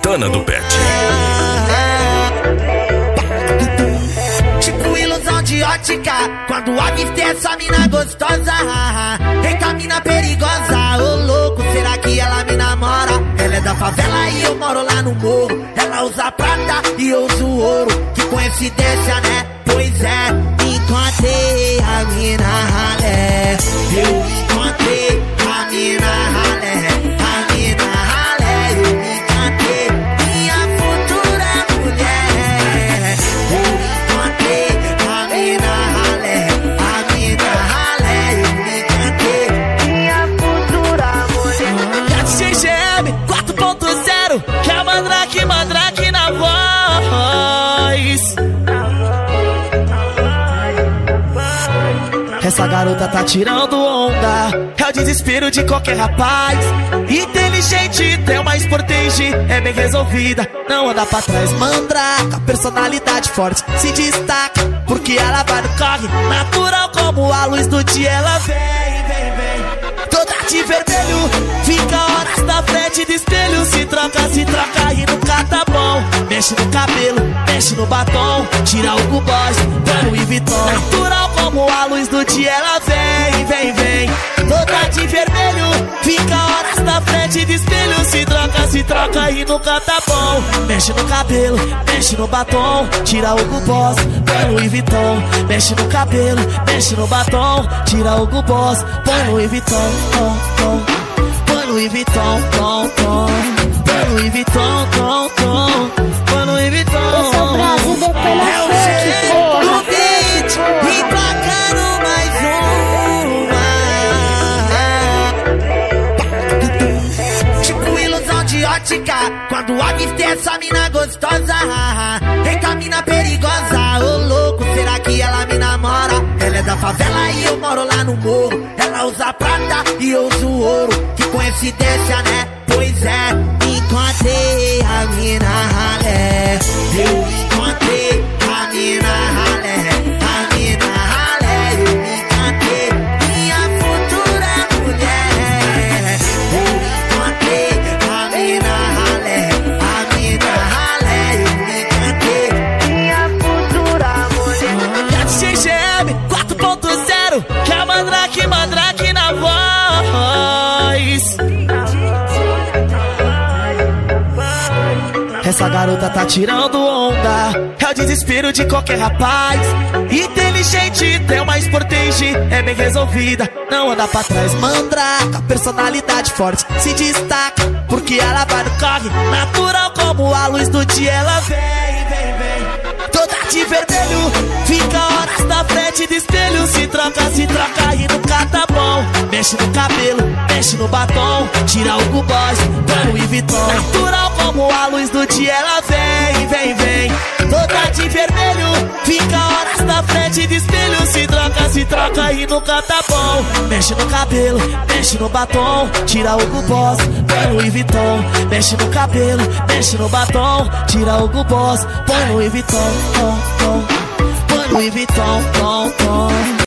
Santana do Pet. Tipo ilusão de ótica, quando avistei essa mina gostosa. Eita mina perigosa, ô louco, será que ela me namora? Ela é da favela e eu moro lá no morro. Ela usa prata e eu uso ouro. Que coincidência, né? Pois é, encontrei a mina ralé. Eu encontrei a mina ralé. A mina ralé, eu me encantei, minha futura mulher. Eu encontrei a mina ralé. A mina ralé, eu me encantei, minha futura mulher. GGM 4.0, que é Mandrake na voz. Essa garota tá tirando onda, é o desespero de qualquer rapaz. Inteligente, tem uma sportage, é bem resolvida, não anda pra trás. Mandraka, personalidade forte, se destaca, porque ela vai no corre. Natural como a luz do dia, ela vem. Toda de vermelho, fica horas na frente do espelho. Se troca e nunca tá bom. Mexe no cabelo, mexe no batom, tira o Boss, põe no Louis Vuitton. Natural como a luz do dia, ela vem. Toda de vermelho, fica horas na frente do espelho. Se troca e nunca tá bom. Mexe no cabelo, mexe no batom, tira o Boss, põe no Louis Vuitton. Mexe no cabelo, mexe no batom, tira o Boss, põe no Louis Vuitton. Põe no Louis Vuitton, põe no Louis Vuitton, põe no Louis Vuitton. Esse é o Brasil depois É o cheiro do beat, emplacando mais uma. Tipo ilusão de ótica, quando avistei essa mina gostosa. Eita mina perigosa, ô louco, será que ela me namora? Ela é da favela e eu moro lá no morro. Ela usa prata e eu uso ouro. Que coincidência, né? Pois é, encontrei a mina ralé. Eu encontrei a mina ralé. A mina ralé, eu me encantei, minha futura mulher. Eu encontrei a mina ralé. A mina ralé, eu me encantei, minha futura mulher. GGM 4.0, que é Mandrake na voz. Essa garota tá tirando onda, é o desespero de qualquer rapaz. Inteligente, tem uma sportage, é bem resolvida, não anda pra trás. Mandraka, personalidade forte, se destaca, porque ela vai no corre. Natural como a luz do dia, ela vem. Toda de vermelho, fica horas na frente do espelho. Se troca e nunca tá bom. Mexe no cabelo, mexe no batom, tira o Boss, põe no Louis Vuitton. Natural como a luz do dia, ela vem. Toda de vermelho, fica horas na frente do espelho. Se troca e nunca tá bom. Mexe no cabelo, mexe no batom, tira o Boss, põe no Louis Vuitton. Mexe no cabelo, mexe no batom, tira o Boss, põe no Louis Vuitton. Põe no Louis Vuitton.